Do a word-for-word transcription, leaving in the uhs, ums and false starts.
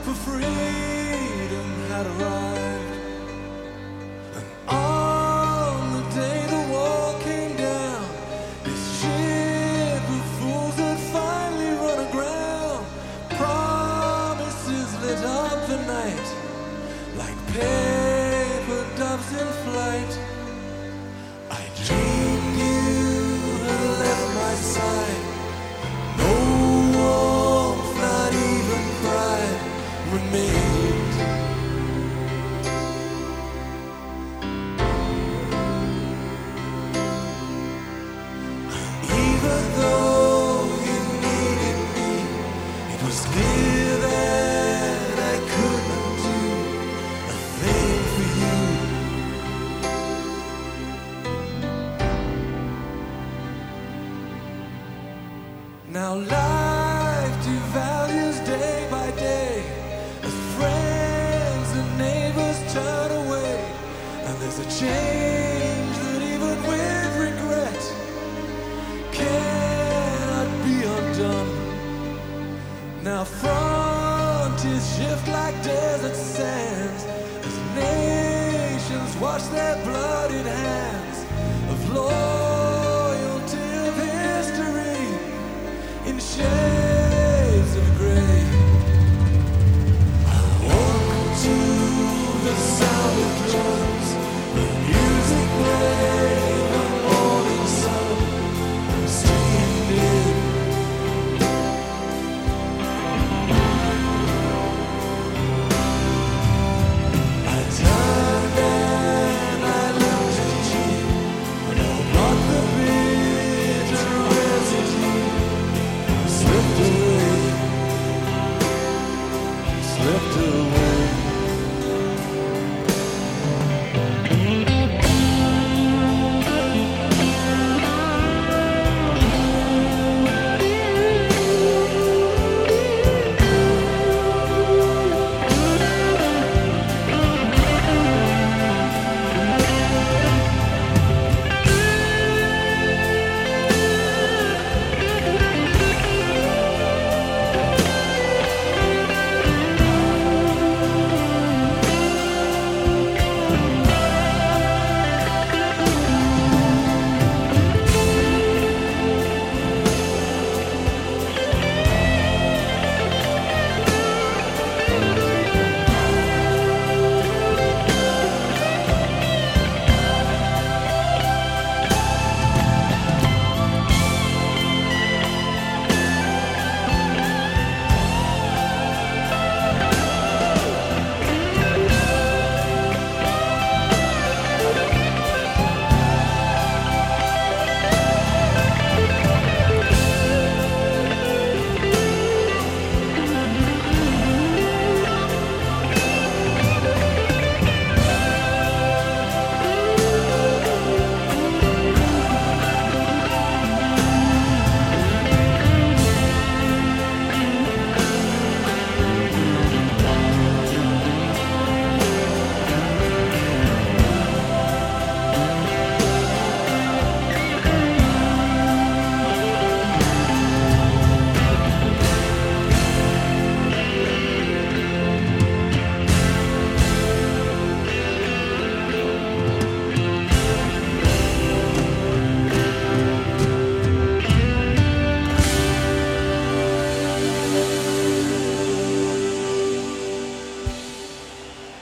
for freedom had arrived. And on the day the wall came down, this ship of fools had finally run aground. Promises lit up the night like paper doves in flight. I dreamed you had left my side. No warmth, not even pride remained. Even though you needed me, it was clear that I couldn't do a thing for you. Now life devalues day by day as friends and neighbors turn away, and there's a change that even with regret cannot be undone. Now frontiers shift like desert sands as nations wash their bloodied hands of loyalty of history in shame.